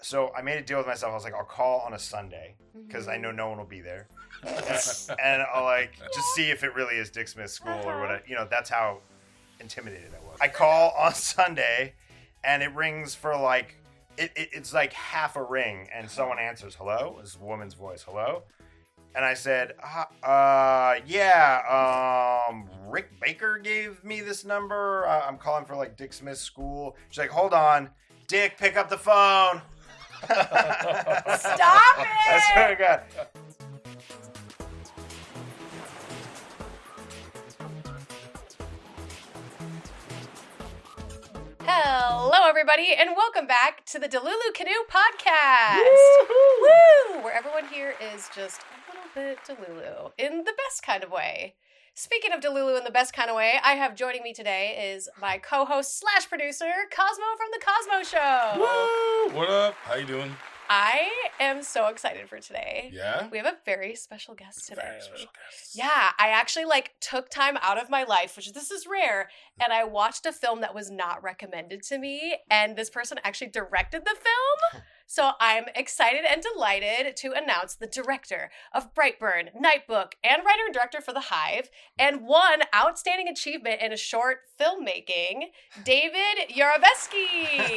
So I made a deal with myself. I was like, I'll call on a Sunday because I know no one will be there, and I'll like just see if it really is Dick Smith School or whatever. You know, that's how intimidated I was. I call on Sunday, and it rings for like it's like half a ring, and someone answers, "Hello," it's a woman's voice, "Hello," and I said, "Yeah, Rick Baker gave me this number. I'm calling for like Dick Smith School." She's like, "Hold on, Dick, pick up the phone." Stop it! I swear to God. Hello, everybody, and welcome back to the Delulu Canoe Podcast. Woo! Where everyone here is just a little bit Delulu in the best kind of way. Speaking of Delulu in the best kind of way, I have joining me today is my co-host slash producer, Cosmo from the Cosmo Show. Woo! What up? How you doing? I am so excited for today. Yeah? We have a very special guest today. Very special guest. Yeah, I actually took time out of my life, which this is rare, and I watched a film that was not recommended to me, and this person actually directed the film. So I'm excited and delighted to announce the director of Brightburn, Nightbook, and writer and director for The Hive, and one outstanding achievement in a short filmmaking, David Yarovesky.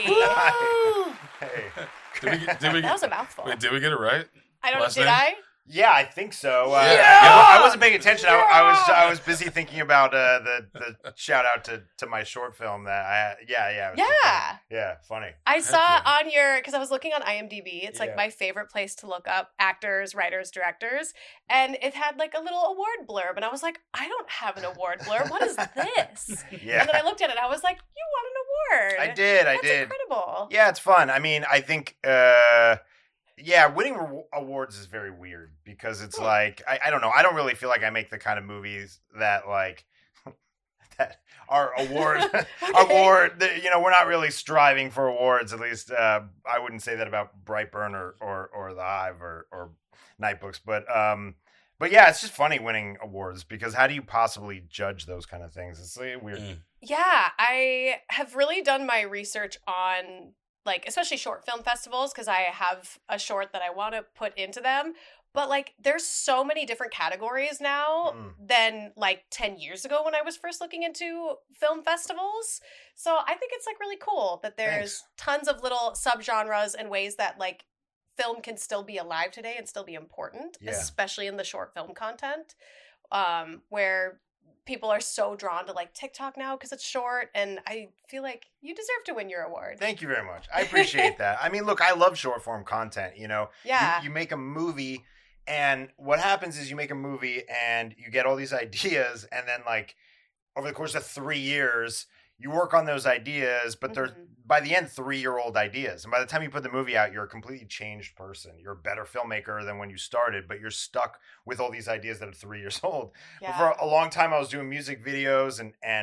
Hey. That was a mouthful. Wait, did we get it right? I don't know. Last Did name? I? Yeah, I think so. Yeah. I wasn't paying attention. I was busy thinking about the shout out to my short film that I had. Yeah. It was funny. Yeah, funny. I saw yeah. on your, because I was looking on IMDb, it's like Yeah. my favorite place to look up actors, writers, directors, and it had like a little award blurb, and I was like, I don't have an award blurb. What is this? Yeah. And then I looked at it, and I was like, you won an award. I did. That's incredible. Yeah, it's fun. I mean, I think winning awards is very weird because it's like I don't know. I don't really feel like I make the kind of movies that like that are award. You know, we're not really striving for awards. At least I wouldn't say that about Brightburn or The Hive or Nightbooks. But yeah, it's just funny winning awards because how do you possibly judge those kind of things? It's like weird. Yeah, I have really done my research on especially short film festivals because I have a short that I want to put into them. But there's so many different categories now than 10 years ago when I was first looking into film festivals. So I think it's really cool that there's tons of little subgenres and ways that film can still be alive today and still be important, especially in the short film content, where people are so drawn to TikTok now because it's short, and I feel like you deserve to win your award. Thank you very much. I appreciate that. I mean, look, I love short form content. You know, Yeah. You make a movie, and what happens is you make a movie and you get all these ideas, and then over the course of 3 years, you work on those ideas, but they're by the end 3-year-old ideas, and by the time you put the movie out, you're a completely changed person. You're a better filmmaker than when you started, but you're stuck with all these ideas that are 3 years old. Yeah. But for a long time, I was doing music videos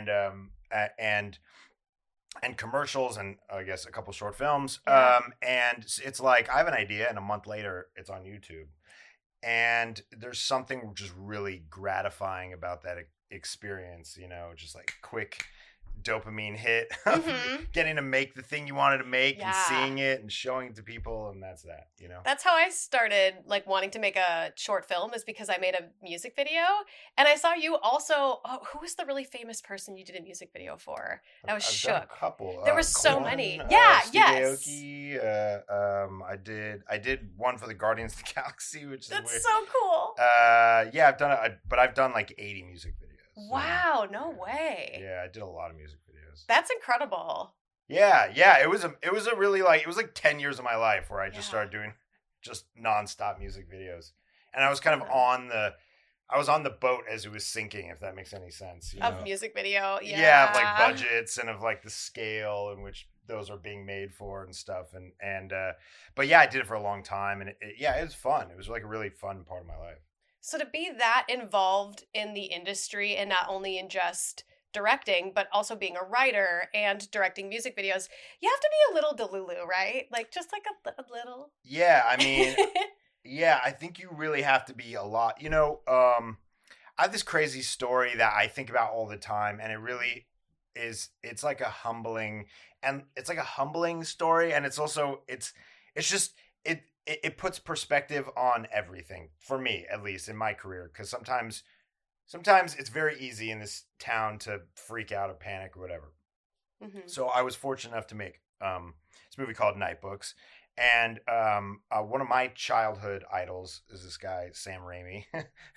and commercials and I guess a couple short films. Yeah. And it's like I have an idea, and a month later, it's on YouTube. And there's something just really gratifying about that experience, you know, just quick dopamine hit of getting to make the thing you wanted to make and seeing it and showing it to people, and that's that, you know. That's how I started wanting to make a short film, is because I made a music video, and I saw you also. Who was the really famous person you did a music video for? I was I've shook. done a couple. There were so Korn, many. Yeah, Steve yes. Aoki. I did one for the Guardians of the Galaxy, which is That's weird. so cool. Yeah, I've done it, but I've done 80 music videos. Wow, no way. Yeah, I did a lot of music videos. That's incredible. Yeah, it was a really it was 10 years of my life where I just started doing just nonstop music videos, and I was kind of on the boat as it was sinking, if that makes any sense. You know? Of music video, yeah. Yeah, of budgets and of the scale in which those are being made for and stuff, and but yeah, I did it for a long time, and it was fun. It was a really fun part of my life. So to be that involved in the industry, and not only in just directing, but also being a writer and directing music videos, you have to be a little Delulu, right? Just a little. Yeah, I mean, yeah, I think you really have to be a lot. You know, I have this crazy story that I think about all the time, and it really is. It's a humbling story, and it's also it's just it puts perspective on everything for me, at least in my career, because sometimes it's very easy in this town to freak out or panic or whatever. So I was fortunate enough to make this movie called Night Books. And one of my childhood idols is this guy Sam Raimi,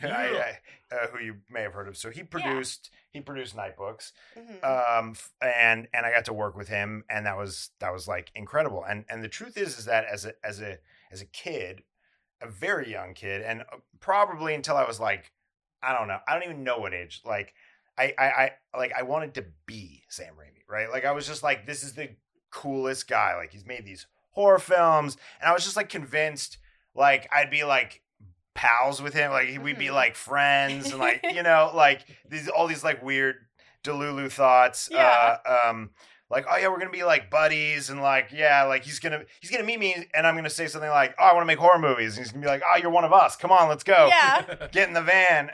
who you may have heard of. So he produced Night Books, and I got to work with him, and that was like incredible. And the truth is that as a kid, a very young kid, and probably until I was like, I don't even know what age, like I wanted to be Sam Raimi, right? Like I was just like, this is the coolest guy. Like he's made these horror films, and I was just like convinced like I'd be like pals with him, like we'd be like friends, and like like all these like weird Delulu thoughts. Like, oh yeah, we're gonna be like buddies, and like like he's gonna meet me, and I'm gonna say something like, oh, I want to make horror movies, and he's gonna be like, oh, you're one of us, come on, let's go, get in the van,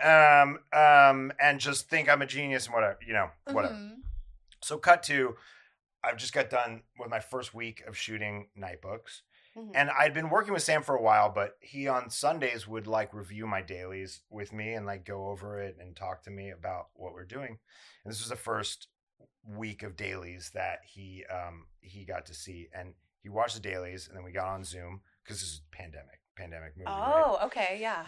and just think I'm a genius and whatever, whatever. So cut to, I've just got done with my first week of shooting Night Books. And I'd been working with Sam for a while, but he on Sundays would like review my dailies with me and like go over it and talk to me about what we're doing. And this was the first week of dailies that he got to see, and he watched the dailies, and then we got on Zoom because this is pandemic movie. Oh, right? Okay, yeah.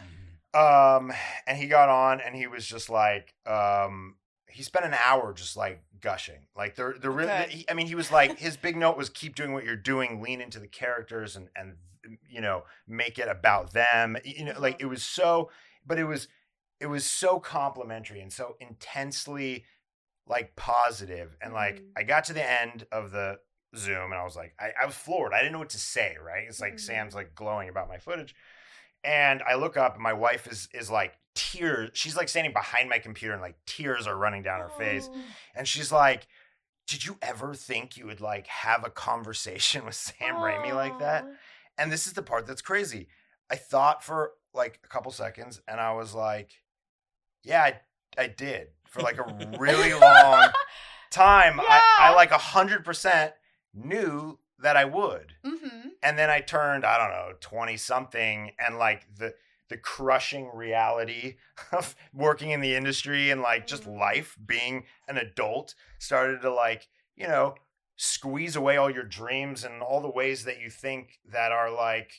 And he got on, and he was just like, he spent an hour just like gushing, like he was like, his big note was keep doing what you're doing, lean into the characters, and make it about them, like it was so, but it was so complimentary and so intensely like positive. And like I got to the end of the Zoom, and I was like, I was floored. I didn't know what to say, right? It's like Sam's like glowing about my footage, and I look up, and my wife is like tears. She's like standing behind my computer, and like tears are running down her face. And she's like, did you ever think you would like have a conversation with Sam Raimi like that? And this is the part that's crazy. I thought for like a couple seconds, and I was like, yeah, I did. For like a really long time, I like 100% knew that I would. And then I turned, I don't know, 20 something, and like the crushing reality of working in the industry and like just life, being an adult, started to like, squeeze away all your dreams and all the ways that you think that are like,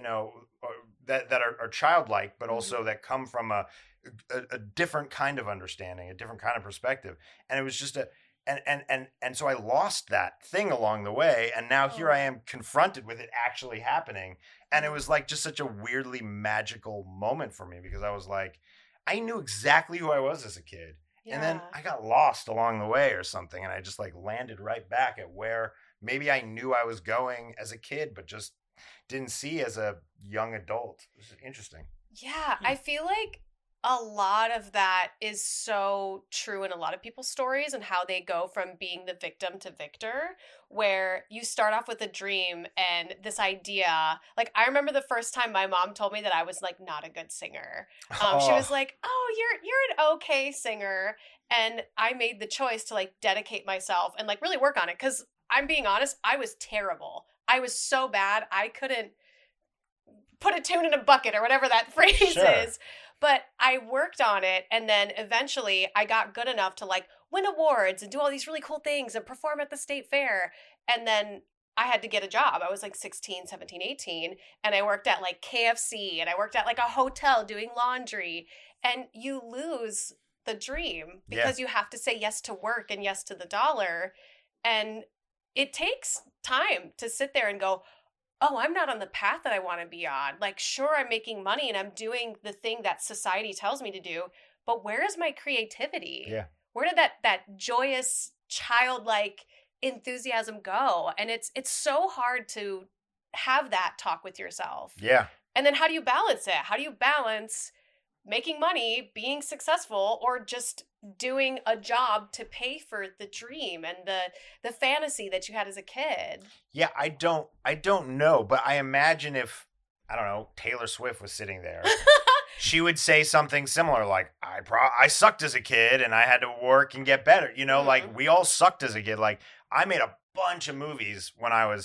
that are childlike, but also that come from a different kind of understanding, a different kind of perspective. And it was just and so I lost that thing along the way, and now here I am confronted with it actually happening. And it was like just such a weirdly magical moment for me, because I was like, I knew exactly who I was as a kid. And then I got lost along the way or something, and I just like landed right back at where maybe I knew I was going as a kid, but just didn't see as a young adult. It was interesting. Yeah, I feel like a lot of that is so true in a lot of people's stories, and how they go from being the victim to victor, where you start off with a dream and this idea. Like, I remember the first time my mom told me that I was like not a good singer. She was like, oh, you're an okay singer. And I made the choice to like dedicate myself and like really work on it. 'Cause I'm being honest, I was terrible. I was so bad. I couldn't put a tune in a bucket or whatever that phrase is. But I worked on it, and then eventually I got good enough to like win awards and do all these really cool things and perform at the state fair. And then I had to get a job. I was like 16, 17, 18, and I worked at like KFC, and I worked at like a hotel doing laundry. And you lose the dream because you have to say yes to work and yes to the dollar. And it takes time to sit there and go, oh, I'm not on the path that I want to be on. Like, sure, I'm making money and I'm doing the thing that society tells me to do, but where is my creativity? Yeah. Where did that joyous, childlike enthusiasm go? And it's so hard to have that talk with yourself. Yeah. And then how do you balance it? How do you balance making money, being successful, or just doing a job to pay for the dream and the fantasy that you had as a kid? Yeah, I don't know, but I imagine if, I don't know, Taylor Swift was sitting there, she would say something similar, like, I sucked as a kid and I had to work and get better. Like we all sucked as a kid. Like I made a bunch of movies when I was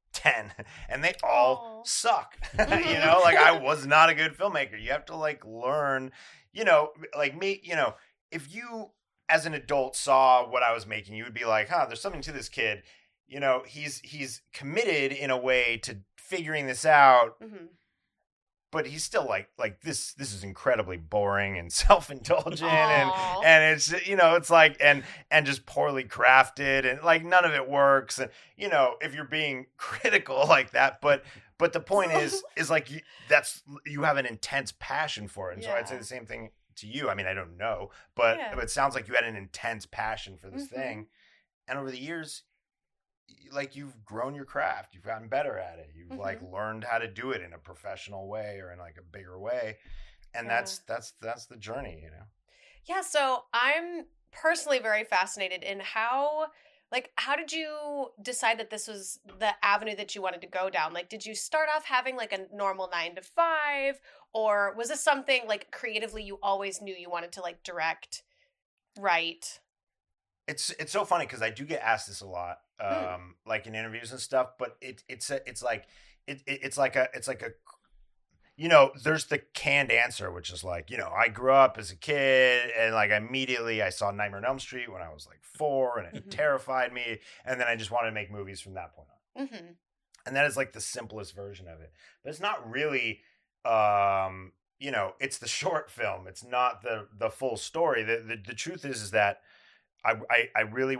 10 and they all Aw. suck. Like I was not a good filmmaker. You have to like learn, like me, if you as an adult saw what I was making, you would be like, there's something to this kid. He's committed in a way to figuring this out. Mm-hmm. But he's still like this is incredibly boring and self-indulgent Aw. and it's it's like and just poorly crafted and like none of it works and if you're being critical like that but the point is like you have an intense passion for it. And so I'd say the same thing to you. I mean, I don't know, but it sounds like you had an intense passion for this thing, and over the years like you've grown your craft, you've gotten better at it, you've like learned how to do it in a professional way or in like a bigger way, and that's the journey. Yeah, so I'm personally very fascinated in how did you decide that this was the avenue that you wanted to go down? Like, did you start off having like a normal 9 to 5, or was this something like creatively you always knew you wanted to like direct, write? It's so funny because I do get asked this a lot, like in interviews and stuff. But it's like a there's the canned answer, which is like I grew up as a kid and like immediately I saw Nightmare on Elm Street when I was like 4 and it terrified me, and then I just wanted to make movies from that point on. Mm-hmm. And that is like the simplest version of it, but it's not really. It's the short film. It's not the full story. The truth is that. I really,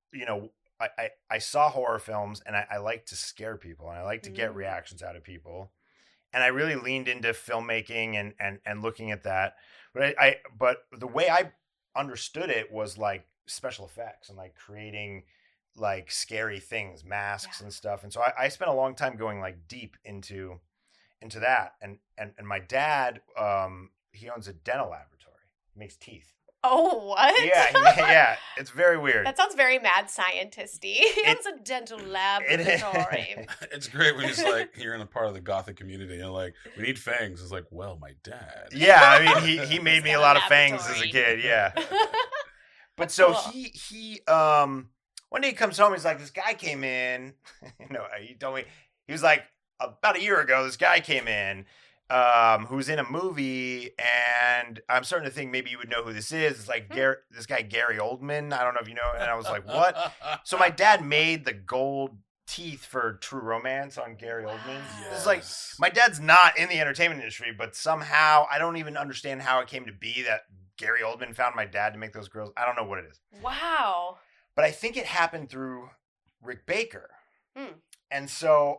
I saw horror films and I like to scare people and I like to get reactions out of people. And I really leaned into filmmaking and looking at that. But the way I understood it was like special effects and like creating like scary things, masks and stuff. And so I spent a long time going like deep into that. And my dad, he owns a dental laboratory. He makes teeth. Oh, what? Yeah. It's very weird. That sounds very mad scientist-y. It's a dental laboratory. It's great when he's like, you're in a part of the Gothic community, and you're like, we need fangs. It's like, well, my dad. Yeah, I mean, he made me a lot of fangs as a kid, yeah. But so cool. he one day he comes home, he's like, this guy came in. He told me, he was like, about a year ago, this guy came in. Who's in a movie, and I'm starting to think maybe you would know who this is. It's like this guy Gary Oldman. I don't know if you know. And I was like, what? So my dad made the gold teeth for True Romance on Gary Oldman. Yes. It's like my dad's not in the entertainment industry, but somehow I don't even understand how it came to be that Gary Oldman found my dad to make those grills. I don't know what it is. Wow. But I think it happened through Rick Baker. And so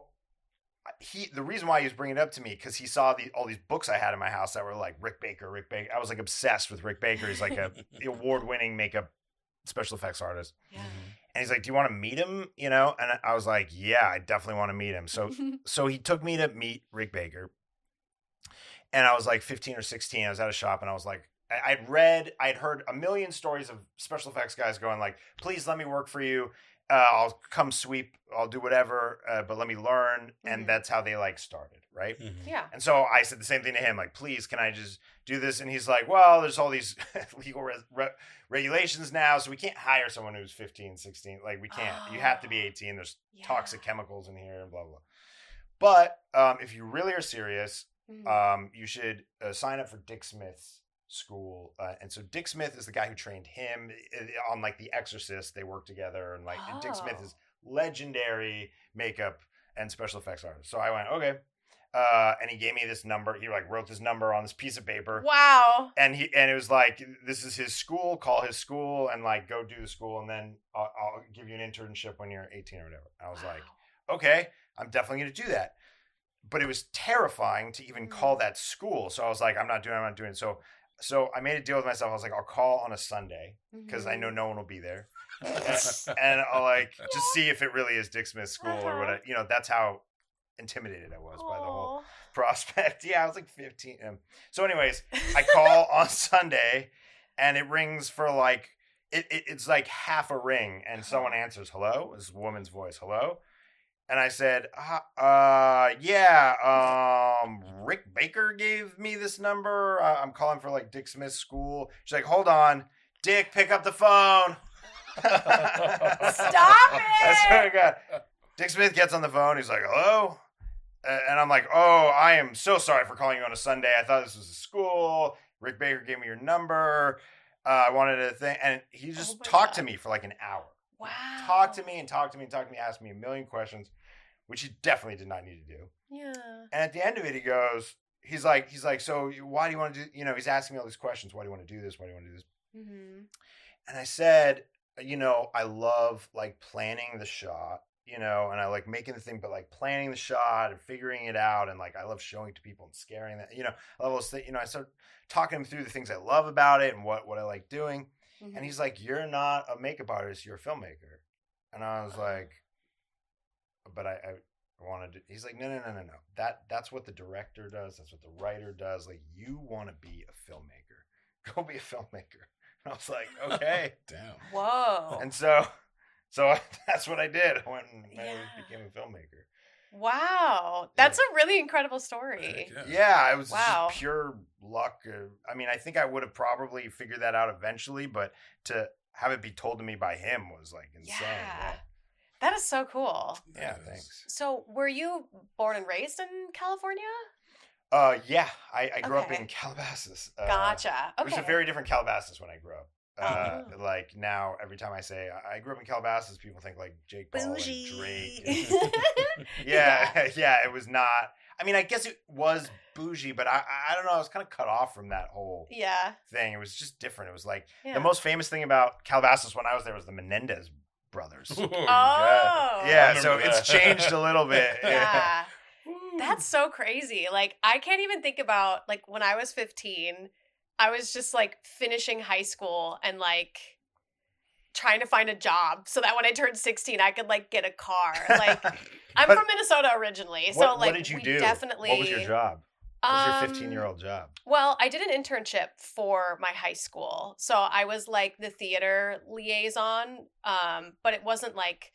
the reason why he was bringing it up to me, because he saw all these books I had in my house that were like Rick Baker. I was like obsessed with Rick Baker. He's like a award-winning makeup special effects artist. Yeah. And he's like, do you want to meet him? And I was like, yeah, I definitely want to meet him. So he took me to meet Rick Baker. And I was like 15 or 16. I was at a shop and I was like, I'd heard a million stories of special effects guys going like, please let me work for you. I'll come sweep. I'll do whatever, but let me learn. And that's how they like started, right? Yeah. And so I said the same thing to him, like, please, can I just do this? And he's like, well, there's all these legal regulations now, so we can't hire someone who's 15, 16. Like, we can't. You have to be 18. There's toxic chemicals in here and blah, blah. But if you really are serious, you should sign up for Dick Smith's school. And so Dick Smith is the guy who trained him on like The Exorcist. They work together, and like and Dick Smith is legendary makeup and special effects artist. So I went, okay. And he gave me this number. He like wrote this number on this piece of paper. Wow. And it was like, this is his school, call his school and like go do the school. And then I'll give you an internship when you're 18 or whatever. I was like, okay, I'm definitely going to do that. But it was terrifying to even call that school. So I was like, I'm not doing it. So I made a deal with myself. I was like, I'll call on a Sunday because I know no one will be there. And I'll like just see if it really is Dick Smith's school or whatever. That's how intimidated I was by the whole prospect. Yeah, I was like 15. So anyways, I call on Sunday and it rings for like, it's like half a ring and someone answers, hello? It's a woman's voice, hello? And I said, Rick Baker gave me this number. I'm calling for like Dick Smith's school. She's like, hold on. Dick, pick up the phone. Stop it! I swear to God. Dick Smith gets on the phone. He's like, hello? And I'm like, oh, I am so sorry for calling you on a Sunday. I thought this was a school. Rick Baker gave me your number. I wanted to think. And he just talked to me for like an hour. Wow. Talked to me, asked me a million questions, which he definitely did not need to do. Yeah. And at the end of it, he goes, he's like, so why do you want to do, he's asking me all these questions. Why do you want to do this? Why do you want to do this? Mm-hmm. And I said, I love like planning the shot, and I like making the thing, but like planning the shot and figuring it out. And like, I love showing it to people and scaring them, I love those things, I started talking him through the things I love about it and what I like doing. Mm-hmm. And he's like, you're not a makeup artist, you're a filmmaker. And I was like, but I wanted to, he's like, no. That's what the director does. That's what the writer does. Like, you want to be a filmmaker. Go be a filmmaker. And I was like, okay. Damn. Whoa. And so that's what I did. I went and became a filmmaker. Wow. That's a really incredible story. Yeah, it was Wow. just pure luck. I mean, I think I would have probably figured that out eventually, but to have it be told to me by him was like insane. Yeah. That is so cool. Yeah, thanks. So, were you born and raised in California? Yeah, I grew up Okay. in Calabasas. Gotcha. It was Okay. a very different Calabasas when I grew up. Oh. Like now, every time I say I grew up in Calabasas, people think like Jake Paul Bougie. and Drake. Yeah, it was not. I mean, I guess it was bougie, but I don't know. I was kind of cut off from that whole Yeah. thing. It was just different. It was like Yeah. the most famous thing about Calabasas when I was there was the Menendez brothers. Ooh, Oh. Yeah, I so remember it's that. changed a little bit. Yeah. That's so crazy. Like, I can't even think about, like, when I was 15, I was just, like, finishing high school and, like, trying to find a job so that when I turned 16, I could, like, get a car. Like, I'm But from Minnesota originally. So, what like, did you we do? definitely. What was your job? What was your 15-year-old job? Well, I did an internship for my high school. So I was like the theater liaison, but it wasn't like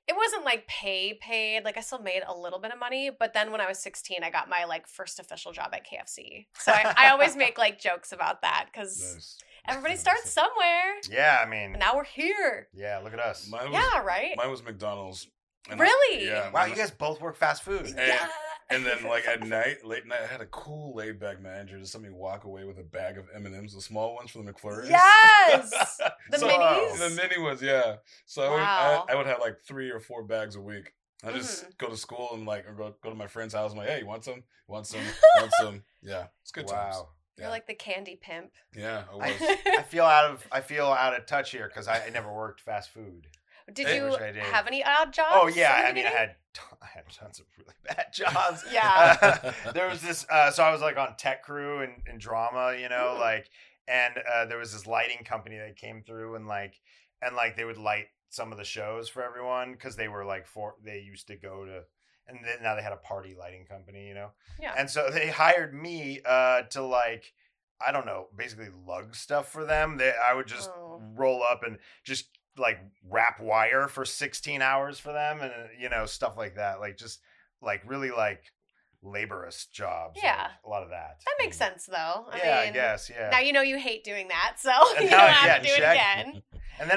paid. Like I still made a little bit of money, but then when I was 16, I got my like first official job at KFC. So I always make like jokes about that because Nice. everybody starts somewhere. Yeah, I mean, And now we're here. yeah, look at us. Mine was, Yeah, right? Mine was McDonald's. And Really? yeah. Wow, you guys both work fast food. Yeah. And then, like at night, late night, I had a cool, laid-back manager just let me walk away with a bag of M&Ms, the small ones from the McFlurries. Yes! The So- minis? The mini ones, yeah. So Wow. I would have like 3 or 4 bags a week. I just go to school and like or go to my friend's house. I'm like, hey, you want some? Want some? Want some? Yeah, it's good times. Wow. You're like the candy pimp. Yeah, I was. I feel out of touch here because I never worked fast food. Did I you wish I did. have any odd jobs? Oh yeah, in the I mean I beginning? had tons of really bad jobs. Yeah. There was this. So I was like on tech crew and drama, Mm. like, and there was this lighting company that came through and they would light some of the shows for everyone because they were like they used to go to. And then now they had a party lighting company, Yeah. And so they hired me to like, I don't know, basically lug stuff for them. I would just Oh. roll up and just like wrap wire for 16 hours for them and, stuff like that. Like just like really like laborious jobs. Yeah. Like, a lot of that. That makes sense, though. I I mean, guess. Yeah. now you know you hate doing that, so And you now don't I have get to do it check. again. And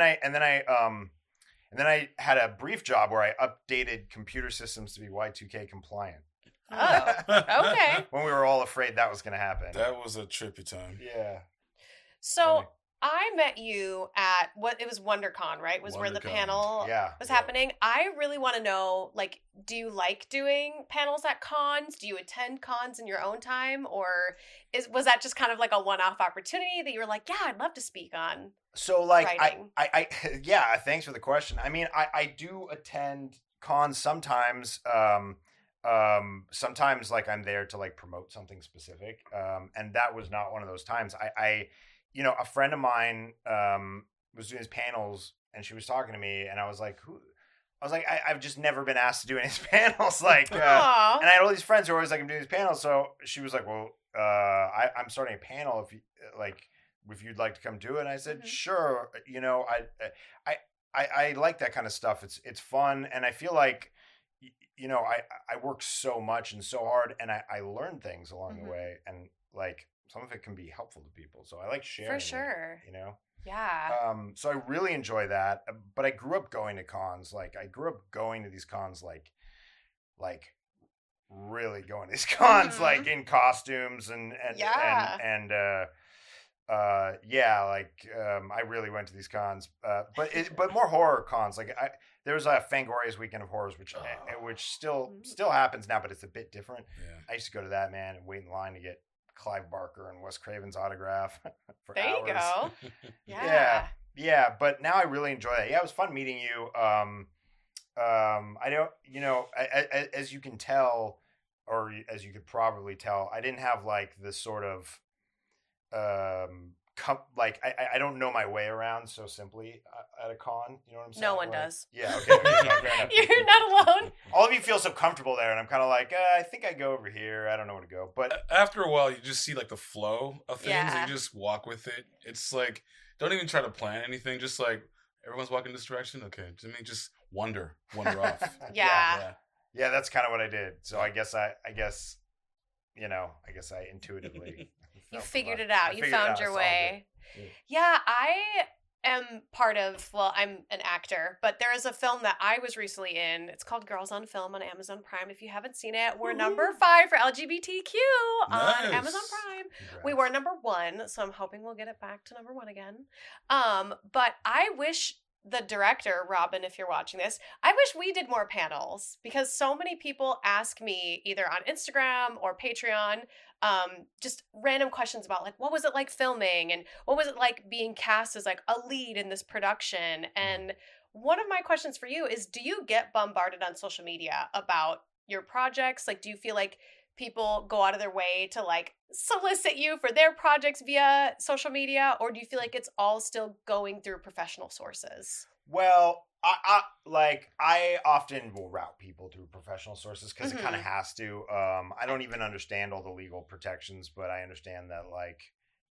then I had a brief job where I updated computer systems to be Y2K compliant. Oh, okay. When we were all afraid that was going to happen. That was a trippy time. Yeah. So Funny. I met you at it was WonderCon, right? Was where the WonderCon. panel Yeah. was happening. I really want to know, like, do you like doing panels at cons? Do you attend cons in your own time, or was that just kind of like a one-off opportunity that you were like, yeah, I'd love to speak on? So like Writing. I yeah, thanks for the question. I mean, I do attend cons sometimes. Sometimes like I'm there to like promote something specific. And that was not one of those times. I a friend of mine was doing his panels and she was talking to me and I was like, who? I was like, I've just never been asked to do any of these panels. Like, Aw. and I had all these friends who were always like, I'm doing these panels. So she was like, well, I'm starting a panel if you'd like to come do it. And I said, Mhm. sure. I like that kind of stuff. It's fun. And I feel like, I work so much and so hard and I learn things along Mhm. the way. And like, some of it can be helpful to people. So I like sharing. For sure. It, Yeah. So I really enjoy that. But I grew up going to cons. Like I grew up going to these cons, like really going to these cons, like in costumes Yeah. yeah, like I really went to these cons, but more horror cons. Like there was a Fangoria's Weekend of Horrors, which still happens now, but it's a bit different. Yeah. I used to go to that, man, and wait in line to get Clive Barker and Wes Craven's autograph for There hours. you go. Yeah, but now I really enjoy that. Yeah, it was fun meeting you. I don't, as you can tell, or as you could probably tell, I didn't have like this sort of I don't know my way around so simply at a con. You know what I'm saying? No one Like, does. Yeah. Okay. Fair enough. You're not alone. All of you feel so comfortable there, and I'm kind of like, I think I go over here. I don't know where to go, but After a while, you just see like the flow of things. Yeah. And you just walk with it. It's like, don't even try to plan anything. Just like everyone's walking this direction. Okay, to me, just wander off. Yeah. Yeah, that's kind of what I did. So I guess I intuitively. You figured it out. You found your It's all way. good. Yeah, I am I'm an actor, but there is a film that I was recently in. It's called Girls on Film on Amazon Prime. If you haven't seen it, we're number 5 for LGBTQ on Nice. Amazon Prime. Congrats. We were number 1, so I'm hoping we'll get it back to number 1 again. But I wish the director, Robin, if you're watching this, I wish we did more panels because so many people ask me either on Instagram or Patreon just random questions about like what was it like filming and what was it like being cast as like a lead in this production. And one of my questions for you is, do you get bombarded on social media about your projects? Like, do you feel like people go out of their way to like solicit you for their projects via social media, or do you feel like it's all still going through professional sources? Well, I often will route people through professional sources because it kind of has to. I don't even understand all the legal protections, but I understand that like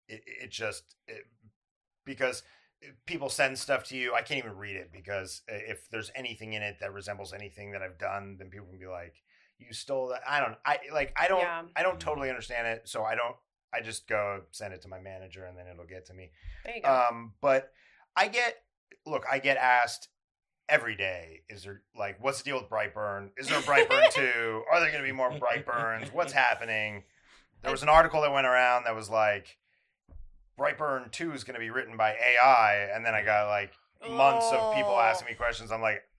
because people send stuff to you, I can't even read it because if there's anything in it that resembles anything that I've done, then people can be like, "You stole that." I don't totally understand it, so I just go send it to my manager and then it'll get to me. There you go. But I get asked every day, is there like, what's the deal with Brightburn? Is there a Brightburn 2? Are there going to be more Brightburns? What's happening? There was an article that went around that was like, Brightburn 2 is going to be written by AI. And then I got like months of people asking me questions. I'm like,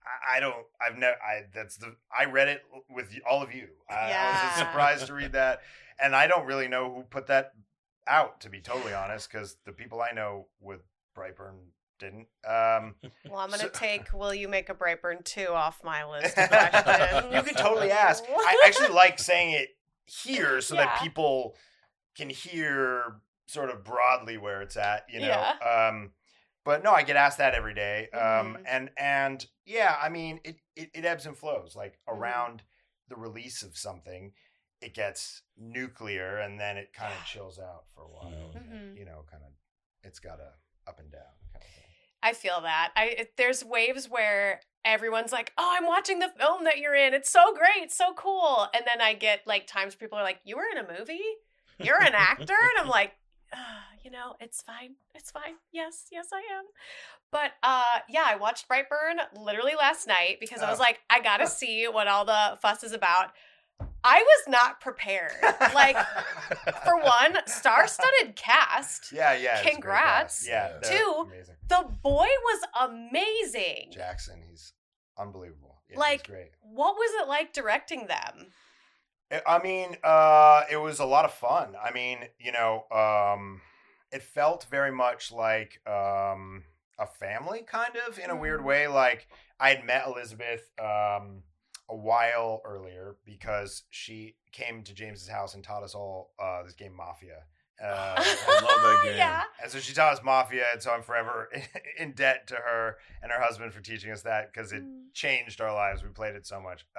I read it with all of you. I was surprised to read that. And I don't really know who put that out, to be totally honest, because the people I know with Brightburn didn't. Well, I'm going to take Will You Make a Brightburn 2 off my list of questions. You can totally ask. I actually like saying it here so that people can hear sort of broadly where it's at, you know. Yeah. But no, I get asked that every day. And yeah, I mean, it ebbs and flows. Like around the release of something, it gets nuclear and then it kind of chills out for a while. And, you know, kind of, it's got a up and down kind of thing. I feel that. There's waves where everyone's like, "Oh, I'm watching the film that you're in. It's so great, so cool." And then I get like times people are like, "You were in a movie? You're an actor?" And I'm like, you know, it's fine. It's fine. Yes, I am. But yeah, I watched Brightburn literally last night because I was like, I gotta see what all the fuss is about. I was not prepared. Like, for one, star-studded cast. Yeah. Congrats. Yeah. 2, amazing. the boy was amazing. Jackson, he's unbelievable. Yeah, like, he's great. What was it like directing them? I mean, it was a lot of fun. I mean, you know, it felt very much like a family, kind of, in a weird way. Like, I had met Elizabeth a while earlier because she came to James's house and taught us all this game Mafia. I love that game. Yeah. And so she taught us Mafia, and so I'm forever in debt to her and her husband for teaching us that because it changed our lives. We played it so much.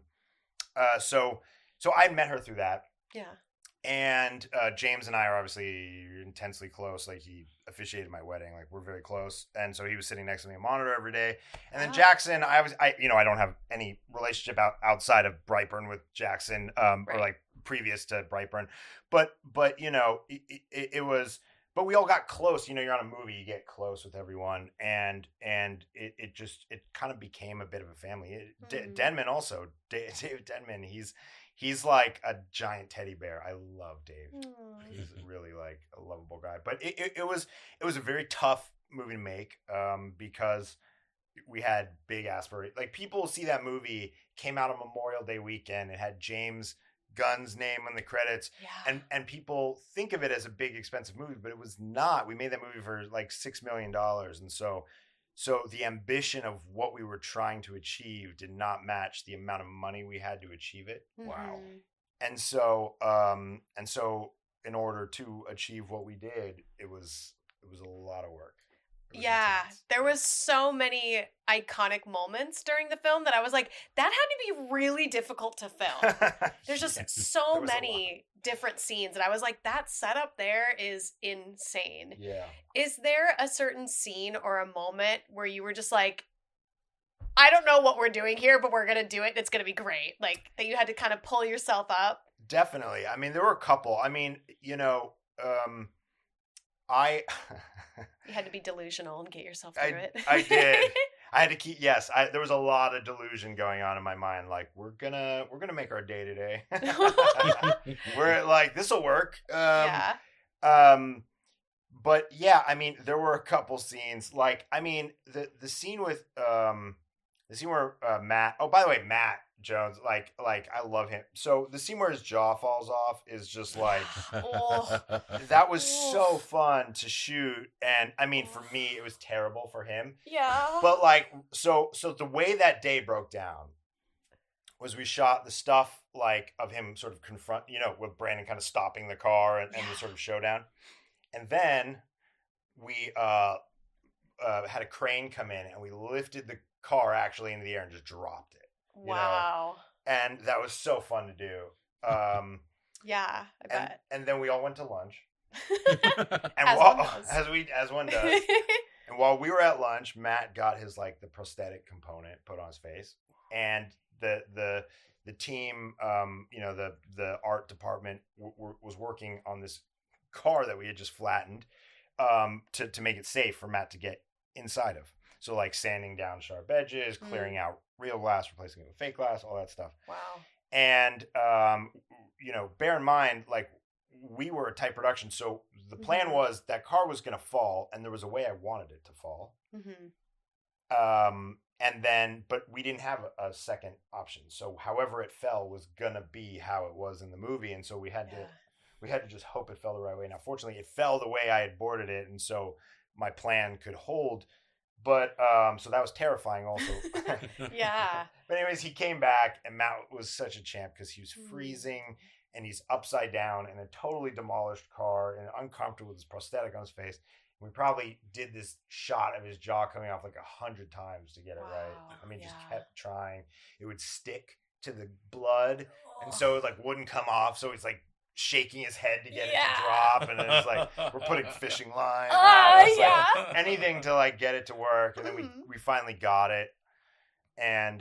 So I met her through that. Yeah. And James and I are obviously intensely close. Like, he officiated my wedding. Like, we're very close. And so he was sitting next to me on monitor every day. And then Jackson, I don't have any relationship outside of Brightburn with Jackson, or like previous to Brightburn. But you know, it was but we all got close. You know, you're on a movie, you get close with everyone, and it kind of became a bit of a family. Denman also, David Denman, he's like a giant teddy bear. I love Dave. He's really like a lovable guy. But it was a very tough movie to make because we had big aspirations. Like, people see that movie, came out on Memorial Day weekend, it had James Gunn's name on the credits, and people think of it as a big expensive movie, but it was not. We made that movie for like $6 million, and so the ambition of what we were trying to achieve did not match the amount of money we had to achieve it. Wow. And so in order to achieve what we did, it was a lot of work. Yeah, there was so many iconic moments during the film that I was like, that had to be really difficult to film. There's just so many different scenes, and I was like, that setup there is insane. Yeah. Is there a certain scene or a moment where you were just like, I don't know what we're doing here, but we're gonna do it, and it's gonna be great? Like, that you had to kind of pull yourself up? Definitely. I mean, there were a couple. I mean, you know, You had to be delusional and get yourself through it. I did. I had to keep. Yes, there was a lot of delusion going on in my mind. Like, we're gonna make our day today. We're like, this will work. Yeah. But yeah, I mean, there were a couple scenes. Like, I mean, the scene with the scene where Matt. Oh, by the way, Matt Jones. Like I love him. So the scene where his jaw falls off is just like, that was so fun to shoot. And I mean, for me, it was terrible for him. Yeah. But like, so the way that day broke down was we shot the stuff like of him sort of confront, you know, with Brandon kind of stopping the car and the sort of showdown. And then we had a crane come in and we lifted the car actually into the air and just dropped it. Wow. Know? And that was so fun to do. Yeah, I bet. And then we all went to lunch. And as one does. And while we were at lunch, Matt got his like the prosthetic component put on his face, and the team, you know, the art department was working on this car that we had just flattened to make it safe for Matt to get inside of. So like sanding down sharp edges, clearing out real glass, replacing it with fake glass, all that stuff. Wow. And you know, bear in mind, like, we were a tight production, so the plan was that car was going to fall, and there was a way I wanted it to fall. And then, but we didn't have a second option. So however it fell was going to be how it was in the movie, and so we had to just hope it fell the right way. Now, fortunately, it fell the way I had boarded it, and so my plan could hold. But so that was terrifying also. Yeah. But anyways, he came back, and Matt was such a champ because he was freezing and he's upside down in a totally demolished car and uncomfortable with his prosthetic on his face. We probably did this shot of his jaw coming off like 100 times to get it right. I mean, just kept trying. It would stick to the blood, and so it like wouldn't come off. So he's like shaking his head to get it to drop, and then it's like we're putting fishing line, like anything to like get it to work. And then we finally got it, and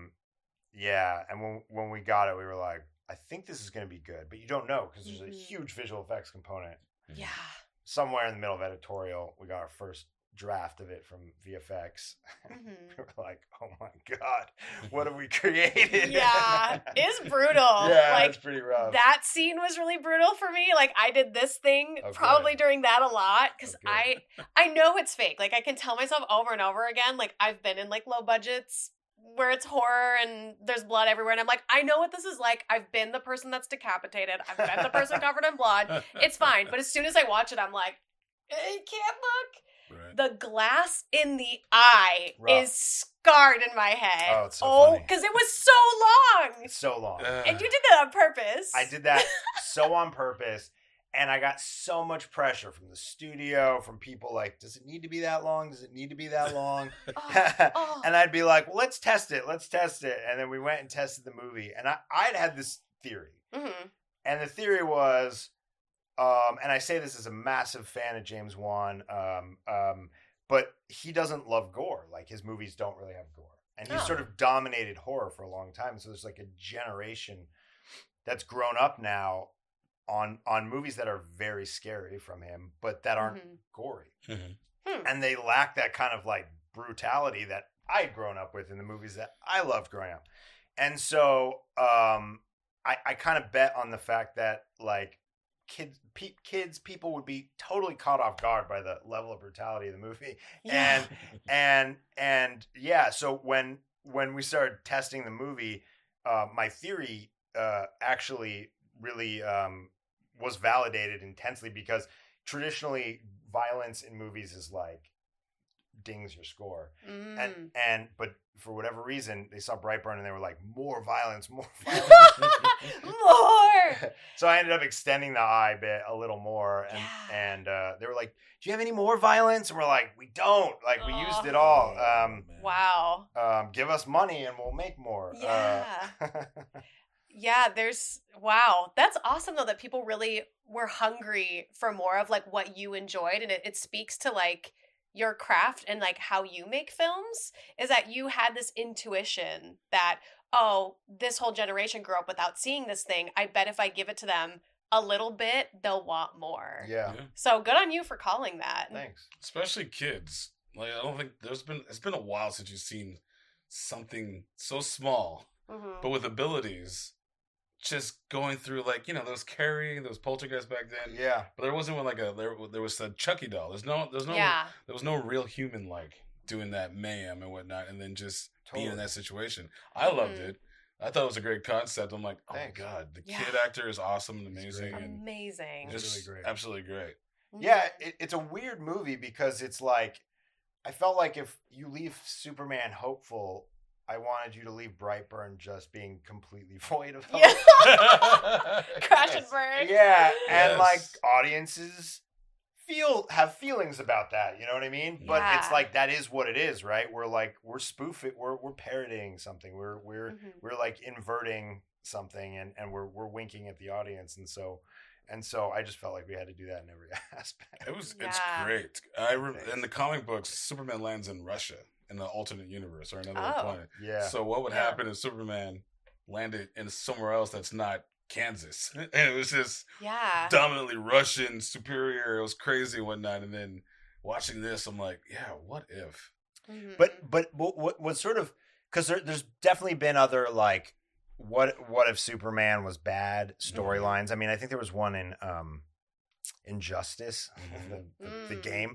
and when we got it, we were like, I think this is going to be good, but you don't know because there's a huge visual effects component. Yeah. Somewhere in the middle of editorial, we got our first draft of it from VFX. We were like, oh my God, what have we created? Yeah, it's brutal. Yeah, like, it's pretty rough. That scene was really brutal for me. Like, I did this thing probably during that a lot because I know it's fake. Like, I can tell myself over and over again, like, I've been in like low budgets where it's horror and there's blood everywhere, and I'm like, I know what this is like. I've been the person that's decapitated. I've been the person covered in blood. It's fine. But as soon as I watch it, I'm like, I can't look. Right. The glass in the eye is scarred in my head. Oh, it's so funny. Because it was so long. It's so long. And you did that on purpose. I did that so on purpose. And I got so much pressure from the studio, from people like, does it need to be that long? Does it need to be that long? And I'd be like, well, let's test it. And then we went and tested the movie. And I'd had this theory. And the theory was, and I say this as a massive fan of James Wan, but he doesn't love gore. Like, his movies don't really have gore. And he sort of dominated horror for a long time. So there's like a generation that's grown up now on movies that are very scary from him, but that aren't Mhm. gory, Hmm. and they lack that kind of like brutality that I had grown up with in the movies that I loved growing up. And so I kind of bet on the fact that like people would be totally caught off guard by the level of brutality of the movie. Yeah. And yeah, so when we started testing the movie, my theory actually really was validated intensely, because traditionally violence in movies is like dings your score. Mm. And but for whatever reason they saw Brightburn and they were like, more violence. More. So I ended up extending the eye bit a little more, and they were like, do you have any more violence? And we're like, we don't, like, we used it all. Wow. Give us money and we'll make more. Yeah. Yeah, wow. That's awesome though, that people really were hungry for more of like what you enjoyed, and it speaks to like your craft and like how you make films, is that you had this intuition that, oh, this whole generation grew up without seeing this thing. I bet if I give it to them a little bit, they'll want more. Yeah. So good on you for calling that. Thanks. Especially kids. Like, I don't think it's been a while since you've seen something so small, but with abilities, just going through, like, you know, there was Carrie, there was Poltergeist back then. Yeah. But there wasn't one like there was a Chucky doll. There was no real human like doing that mayhem and whatnot, and then just being in that situation. I loved it. I thought it was a great concept. I'm like, oh my God, the kid actor is awesome and amazing. Amazing. Just really great. Absolutely great. Yeah, it's a weird movie because it's like, I felt like if you leave Superman hopeful, I wanted you to leave Brightburn just being completely void of hope. Yeah. Crash and burn. Yeah, and like audiences have feelings about that, you know what I mean? But it's like, that is what it is, right? We're spoofing, we're parodying something. We're like inverting something, and we're winking at the audience, and so I just felt like we had to do that in every aspect. It's great. In the comic books, Superman lands in Russia in the alternate universe, or another planet. Yeah. So what would happen if Superman landed in somewhere else that's not Kansas? And it was just dominantly Russian, superior. It was crazy and whatnot. And then watching this, I'm like, yeah, what if? But what sort of, because there's definitely been other like, what if Superman was bad storylines. I mean, I think there was one in Injustice, the game.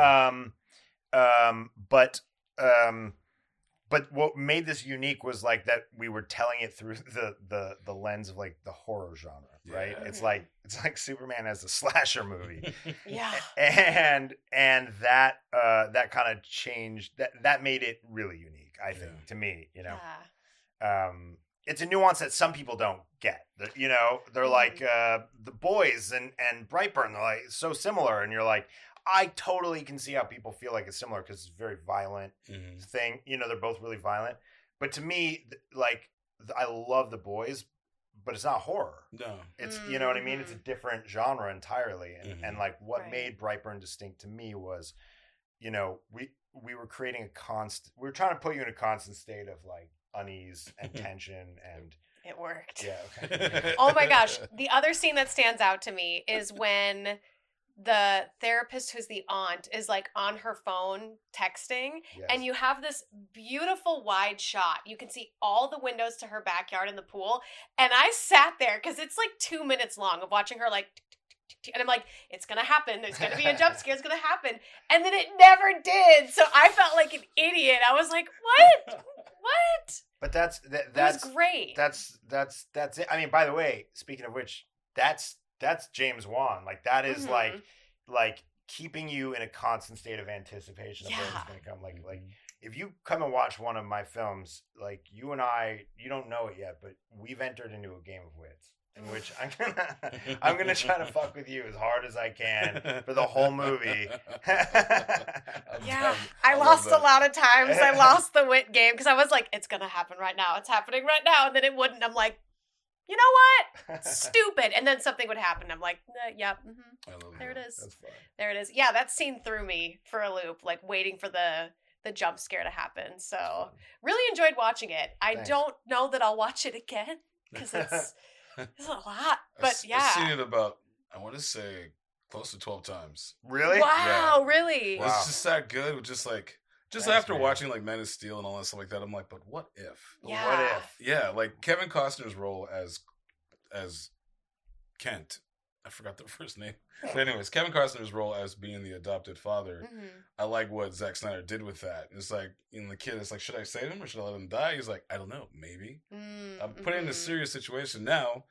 But what made this unique was like that we were telling it through the lens of like the horror genre, right? It's like Superman as a slasher movie. And that kind of changed, that made it really unique, I think, to me, you know. It's a nuance that some people don't get. You know, they're like The Boys and Brightburn, they're like so similar, and you're like, I totally can see how people feel like it's similar because it's a very violent thing. You know, they're both really violent. But to me, like, I love The Boys, but it's not horror. No. It's, you know what I mean? It's a different genre entirely. And like, what made Brightburn distinct to me was, you know, we were creating we were trying to put you in a constant state of like unease and tension, and it worked. Yeah. Okay. Oh my gosh. The other scene that stands out to me is when the therapist, who's the aunt, is like on her phone texting, and you have this beautiful wide shot. You can see all the windows to her backyard and the pool. And I sat there because it's like 2 minutes long of watching her like, and I'm like, it's gonna happen. There's gonna be a jump scare. It's gonna happen, and then it never did. So I felt like an idiot. I was like, what? What? But that's great. That's it. I mean, by the way, speaking of which, that's James Wan. Like, that is like keeping you in a constant state of anticipation of what's going to come. Like if you come and watch one of my films, like, you and I, you don't know it yet, but we've entered into a game of wits in which I'm gonna try to fuck with you as hard as I can for the whole movie. I lost a lot of times. I lost the wit game because I was like, it's gonna happen right now. It's happening right now, and then it wouldn't. I'm like, you know what? Stupid. And then something would happen. I'm like, there it is. That's fun. There it is. Yeah, that scene threw me for a loop, like waiting for the jump scare to happen. So really enjoyed watching it. I don't know that I'll watch it again because It's a lot, but yeah. I've seen it about, I want to say, close to 12 times. Really? Wow, Yeah. really? Wow. It's just that good. Just Thanks, after man. watching like Men of Steel and all that stuff like that, I'm like, but what if? Yeah. What if? Yeah, like Kevin Costner's role as Kent. I forgot the first name. But anyways, Kevin Costner's role as being the adopted father. Mm-hmm. I like what Zack Snyder did with that. It's like, the kid is like, should I save him or should I let him die? He's like, I don't know, maybe. I'm put in a serious situation now.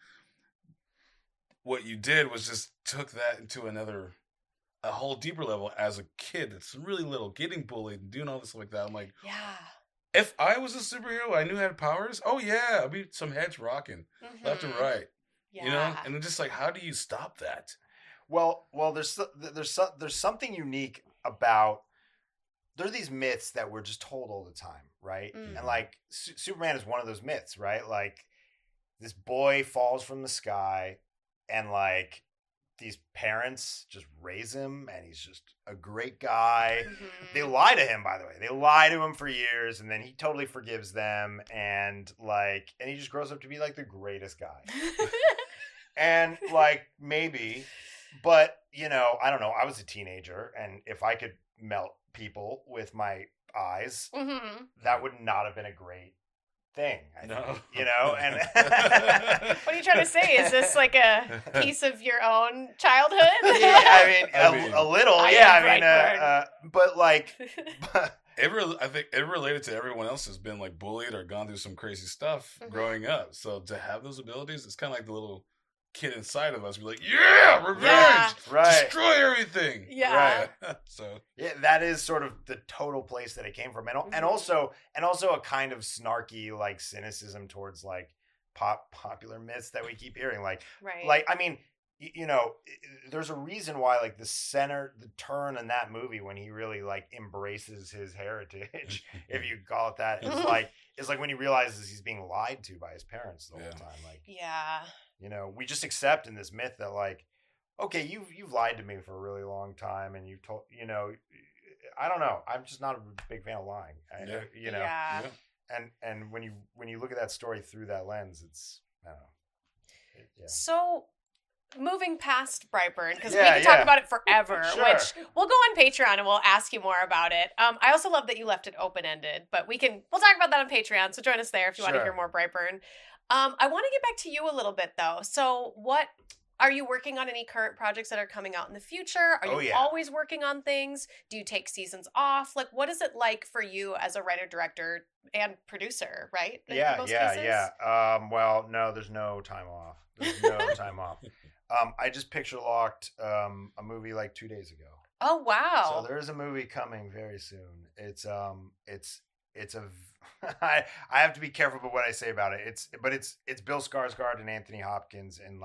What you did was just took that into a whole deeper level as a kid that's really little, getting bullied and doing all this stuff like that. I'm like, Yeah. if I was a superhero, I knew I had powers. Oh yeah, I'd be some heads rocking left and right. Yeah. You know, and it's just like, how do you stop that? Well, there's something unique about. There are these myths that we're just told all the time, right? And like Superman is one of those myths, right? Like this boy falls from the sky, and like these parents just raise him, and he's just a great guy. They lie to him, by the way. They lie to him for years, and then he totally forgives them, and he just grows up to be like the greatest guy. And like maybe, but I don't know. I was a teenager, and if I could melt people with my eyes, that would not have been a great thing. I think, and what are you trying to say? Is this like a piece of your own childhood? Yeah, I mean, a little. But like, I think it related to everyone else has been like bullied or gone through some crazy stuff growing up. So to have those abilities, it's kind of like the little kid inside of us be like, yeah, revenge, right, destroy everything, right. So yeah, that is sort of the total place that it came from, and also a kind of snarky like cynicism towards like popular myths that we keep hearing, like I mean, there's a reason why like the turn in that movie when he really like embraces his heritage, if you call it that, is like when he realizes he's being lied to by his parents the whole time, like we just accept in this myth that like, okay, you've lied to me for a really long time, and you've told, I don't know, I'm just not a big fan of lying. And when you look at that story through that lens, it's, I don't know. So moving past Brightburn, because we can talk about it forever, which we'll go on Patreon and we'll ask you more about it. I also love that you left it open-ended, but we'll talk about that on Patreon, so join us there if you want to hear more Brightburn. I want to get back to you a little bit, though. So what are you working on? Any current projects that are coming out in the future? Are you always working on things? Do you take seasons off? Like, what is it like for you as a writer, director, and producer, right? Well, no, there's no time off. There's no time off. I just picture locked a movie like 2 days ago. Oh, wow. So there is a movie coming very soon. It's I have to be careful about what I say about it. It's Bill Skarsgård and Anthony Hopkins in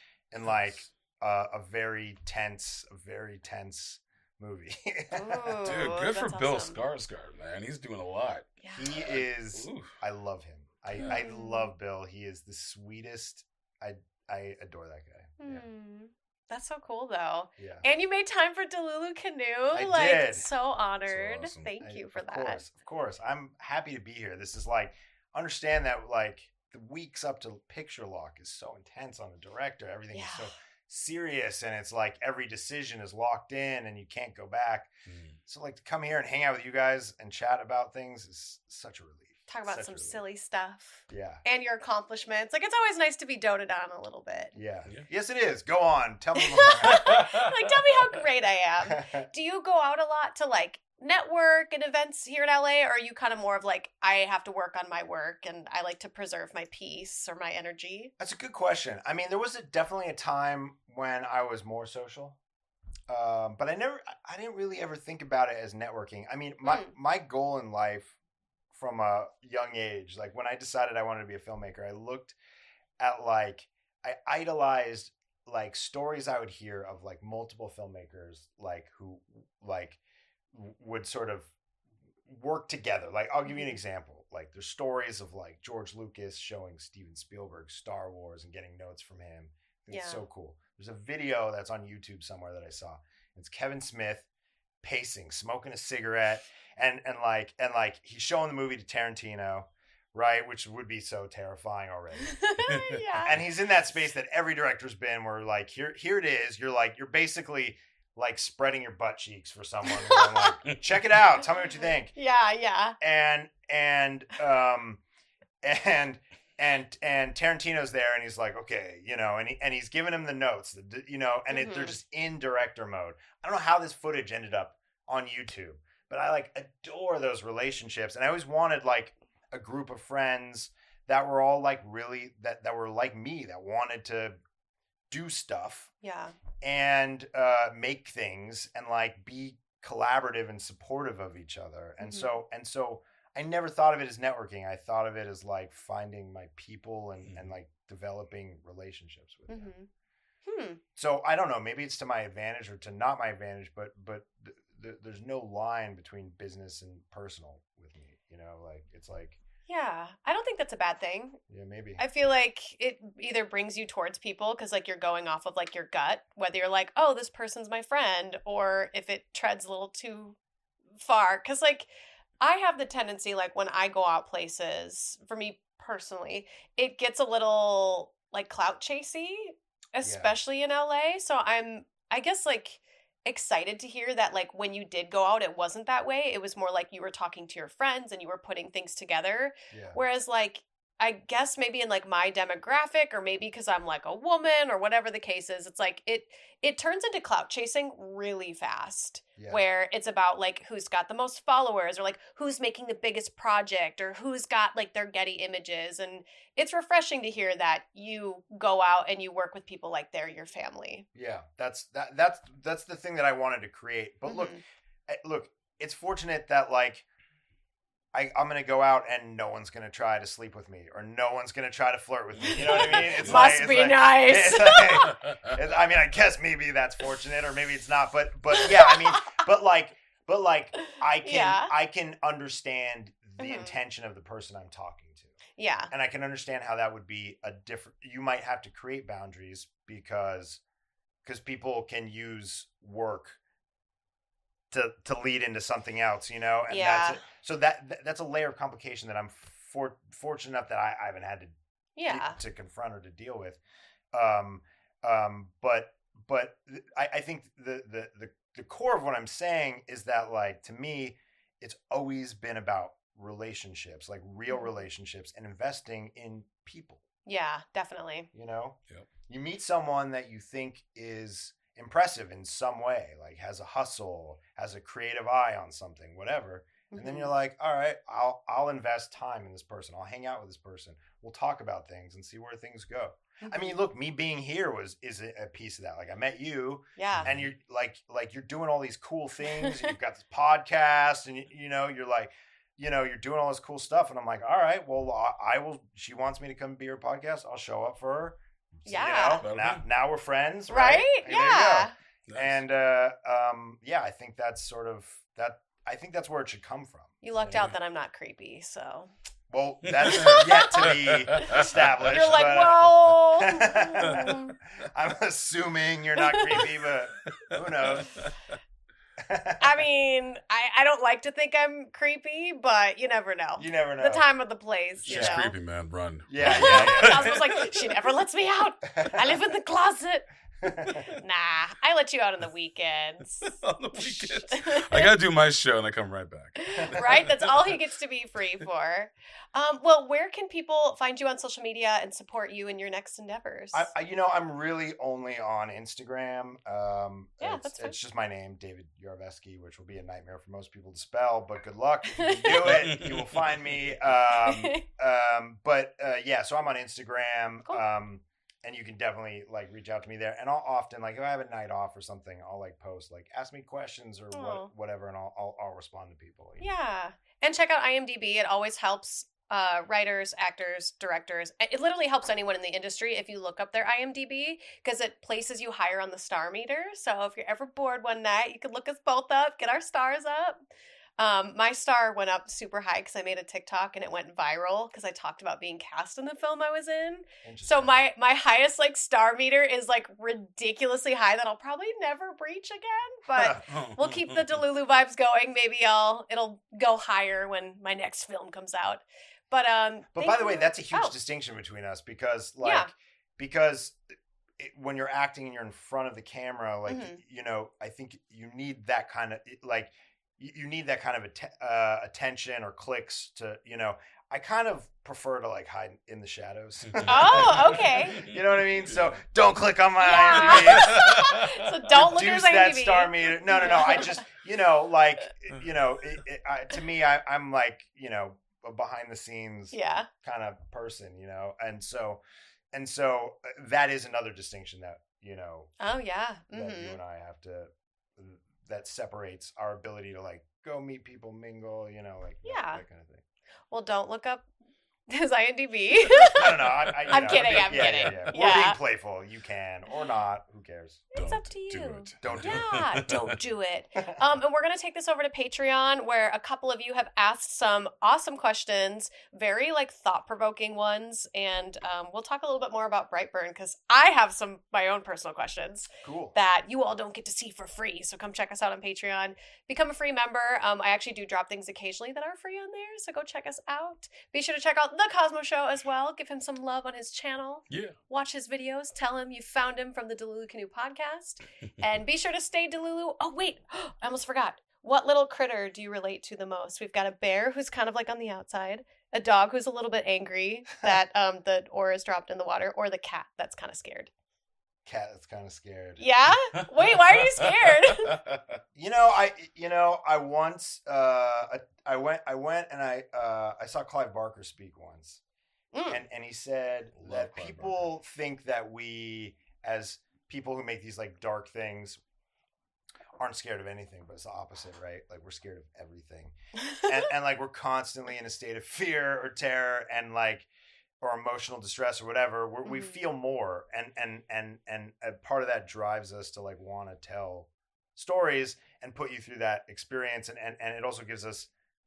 a very tense movie. Ooh, dude, good for Bill awesome. Skarsgård, man. He's doing a lot. Yeah. He is. Ooh. I love him. I love Bill. He is the sweetest. I adore that guy. Yeah. That's so cool, though. Yeah. And you made time for Delulu Canoe. I did. So honored. So awesome. Thank you for that. Of course. I'm happy to be here. This is like, understand that like the weeks up to picture lock is so intense on a director. Everything is so serious, and it's like every decision is locked in and you can't go back. So like to come here and hang out with you guys and chat about things is such a relief. Talk about some silly stuff. Yeah. And your accomplishments. Like, it's always nice to be doted on a little bit. Yeah. Yes, it is. Go on. Tell me more. Like, tell me how great I am. Do you go out a lot to, like, network and events here in LA? Or are you kind of more of, like, I have to work on my work and I like to preserve my peace or my energy? That's a good question. I mean, there was definitely a time when I was more social. But I didn't really ever think about it as networking. I mean, my goal in life from a young age, like when I decided I wanted to be a filmmaker, I looked at I idolized like stories I would hear of like multiple filmmakers, like who like would sort of work together. Like, I'll give you an example. Like, there's stories of like George Lucas showing Steven Spielberg Star Wars and getting notes from him. I think it's so cool. There's a video that's on YouTube somewhere that I saw. It's Kevin Smith pacing, smoking a cigarette, and he's showing the movie to Tarantino, right? Which would be so terrifying already. Yeah. And he's in that space that every director's been, where like here it is. You're basically like spreading your butt cheeks for someone, going like, check it out, tell me what you think. Yeah. And Tarantino's there, and he's like, okay, you know, and he's giving him the notes, you know, and they're just in director mode. I don't know how this footage ended up on YouTube, but I like adore those relationships, and I always wanted like a group of friends that were all like really that were like me, that wanted to do stuff, and make things, and like be collaborative and supportive of each other, and so I never thought of it as networking. I thought of it as like finding my people and like developing relationships with them. So I don't know, maybe it's to my advantage or to not my advantage, but there's no line between business and personal with me, you know, like it's like. Yeah, I don't think that's a bad thing. Yeah, maybe. I feel like it either brings you towards people because like you're going off of like your gut, whether you're like, oh, this person's my friend, or if it treads a little too far. Because like I have the tendency, like when I go out places, for me personally, it gets a little like clout chasey, especially in LA. So I guess like excited to hear that like when you did go out it wasn't that way. It was more like you were talking to your friends and you were putting things together. Whereas like I guess maybe in like my demographic, or maybe because I'm like a woman or whatever the case is, it's like it turns into clout chasing really fast, where it's about like who's got the most followers, or like who's making the biggest project, or who's got like their Getty images. And it's refreshing to hear that you go out and you work with people like they're your family. Yeah, that's the thing that I wanted to create. But look, it's fortunate that like I'm going to go out and no one's going to try to sleep with me, or no one's going to try to flirt with me. You know what I mean? It's Must be nice. I mean, I guess maybe that's fortunate, or maybe it's not. But yeah, I mean, but like I can understand the intention of the person I'm talking to. Yeah. And I can understand how that would be you might have to create boundaries because people can use work to lead into something else, you know? And that's it. So that's a layer of complication that I'm fortunate enough that I haven't had to confront or to deal with. But I think the core of what I'm saying is that, like, to me, it's always been about relationships, like real relationships, and investing in people. Yeah, definitely. You know? Yep. You meet someone that you think is impressive in some way, like has a hustle, has a creative eye on something, whatever. And then you're like, all right, I'll invest time in this person. I'll hang out with this person. We'll talk about things and see where things go. I mean, look, me being here is a piece of that. Like, I met you, and you're like you're doing all these cool things. And you've got this podcast, and you're like, you're doing all this cool stuff. And I'm like, all right, well, I will. She wants me to come be her podcast. I'll show up for her. Yeah. Now we're friends, right? Yeah. Nice. And I think that's sort of that. I think that's where it should come from. You lucked out that I'm not creepy, so. Well, that's yet to be established. You're like, well. I'm assuming you're not creepy, but who knows? I mean, I don't like to think I'm creepy, but you never know. You never know. The time of the place. She's creepy, man. Run. Yeah. I was like, she never lets me out. I live in the closet. Nah, I let you out on the weekends. On the weekends. I gotta do my show and I come right back. Right? That's all he gets to be free for. Well, where can people find you on social media and support you in your next endeavors? I'm really only on Instagram. It's just my name, David Yarovesky, which will be a nightmare for most people to spell, but good luck. If you can do it, you will find me. So I'm on Instagram. Cool. And you can definitely like reach out to me there. And I'll often, like, if I have a night off or something, I'll like post like, ask me questions or whatever, and I'll respond to people. Yeah. And check out IMDb. It always helps writers, actors, directors. It literally helps anyone in the industry if you look up their IMDb, because it places you higher on the star meter. So if you're ever bored one night, you can look us both up, get our stars up. My star went up super high because I made a TikTok and it went viral because I talked about being cast in the film I was in. So my highest like star meter is like ridiculously high that I'll probably never breach again. But we'll keep the Delulu vibes going. Maybe it'll go higher when my next film comes out. But by the way, that's a huge distinction between us because when you're acting and you're in front of the camera, like I think you need that kind of you need that kind of attention or clicks to I kind of prefer to like hide in the shadows. Oh, okay. You know what I mean? So don't click on my IMDb. So don't look at my IMDb. that star meter. No. I just to me, I'm like a behind the scenes kind of person, and so that is another distinction that Oh yeah. That you and I have to. That separates our ability to like go meet people, mingle, that kind of thing. Well, don't look up his IMDb. No. I'm kidding. I'm kidding. Yeah. We're being playful. You can or not. Who cares? It's up to you. Don't do it. Yeah, don't do it. And we're going to take this over to Patreon, where a couple of you have asked some awesome questions, very like thought-provoking ones, and we'll talk a little bit more about Brightburn because I have my own personal questions. Cool. That you all don't get to see for free. So come check us out on Patreon. Become a free member. I actually do drop things occasionally that are free on there, so go check us out. Be sure to check out The Cosmo Show as well. Give him some love on his channel. Yeah. Watch his videos. Tell him you found him from the Delulu Canoe podcast. And be sure to stay Delulu. Oh, wait. I almost forgot. What little critter do you relate to the most? We've got a bear who's kind of like on the outside, a dog who's a little bit angry that the oar is dropped in the water, or the cat that's kind of scared. Cat that's kind of scared. Yeah? Wait, why are you scared? I once I went and I saw Clive Barker speak once. And he said that people think that we, as people who make these like dark things, aren't scared of anything, but it's the opposite, right? Like we're scared of everything. and like we're constantly in a state of fear or terror and like or emotional distress or whatever. We feel more, and a part of that drives us to like want to tell stories and put you through that experience, and it also gives us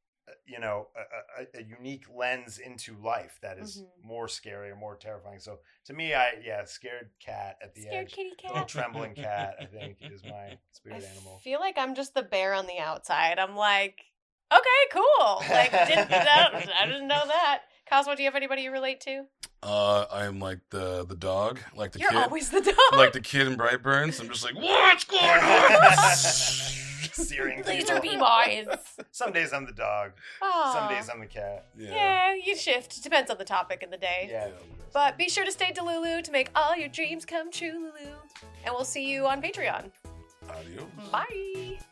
a unique lens into life that is more scary or more terrifying. So to me, scared cat at the edge, kitty cat, little trembling cat, I think is my spirit animal. I feel like I'm just the bear on the outside. I'm like, okay, cool. Like I didn't know that. Cosmo, do you have anybody you relate to? I am like the dog, like the You're kid. You're always the dog. Like the kid in Brightburn. So I'm just like, what's going on? Searing Laser beam eyes. Some days I'm the dog. Aww. Some days I'm the cat. Yeah, you shift. Depends on the topic and the day. Yeah. But be sure to stay Delulu to make all your dreams come true, Lulu. And we'll see you on Patreon. Adios. Bye.